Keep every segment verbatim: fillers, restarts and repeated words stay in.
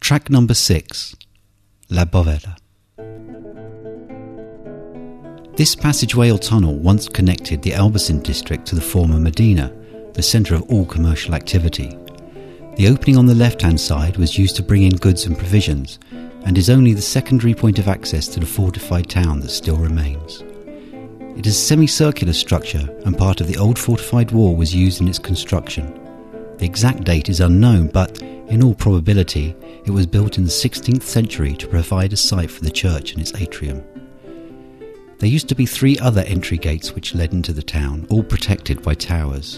Track number six, La Bovella. This passageway or tunnel once connected the Albayzin district to the former Medina, the centre of all commercial activity. The opening on the left-hand side was used to bring in goods and provisions, and is only the secondary point of access to the fortified town that still remains. It is a semicircular structure, and part of the old fortified wall was used in its construction. The exact date is unknown, but in all probability it was built in the sixteenth century to provide a site for the church and its atrium. There used to be three other entry gates which led into the town, all protected by towers.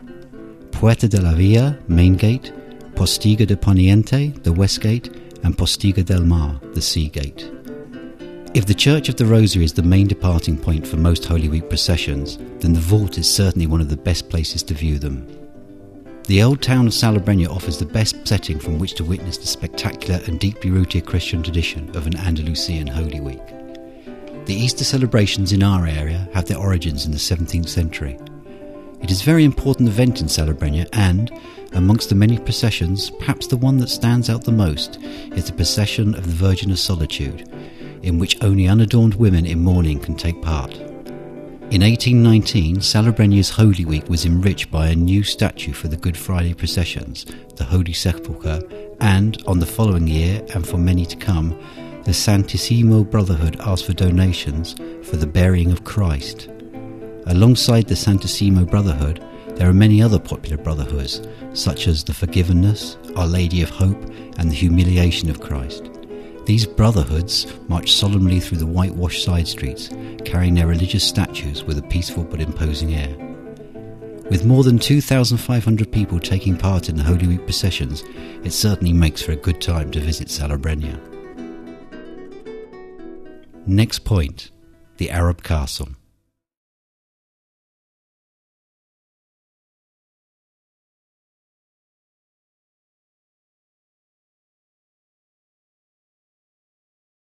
Puerta de la Villa, main gate, Postiga de Poniente, the west gate, and Postiga del Mar, the sea gate. If the Church of the Rosary is the main departing point for most Holy Week processions, then the vault is certainly one of the best places to view them. The old town of Salobreña offers the best setting from which to witness the spectacular and deeply rooted Christian tradition of an Andalusian Holy Week. The Easter celebrations in our area have their origins in the seventeenth century. It is a very important event in Salobreña, and, amongst the many processions, perhaps the one that stands out the most is the Procession of the Virgin of Solitude, in which only unadorned women in mourning can take part. In eighteen nineteen, Salobreña's Holy Week was enriched by a new statue for the Good Friday processions, the Holy Sepulchre, and, on the following year, and for many to come, the Santissimo Brotherhood asked for donations for the burying of Christ. Alongside the Santissimo Brotherhood, there are many other popular brotherhoods, such as the Forgiveness, Our Lady of Hope, and the Humiliation of Christ. These brotherhoods march solemnly through the whitewashed side streets, carrying their religious statues with a peaceful but imposing air. With more than two thousand five hundred people taking part in the Holy Week processions, it certainly makes for a good time to visit Salobreña. Next point, the Arab Castle.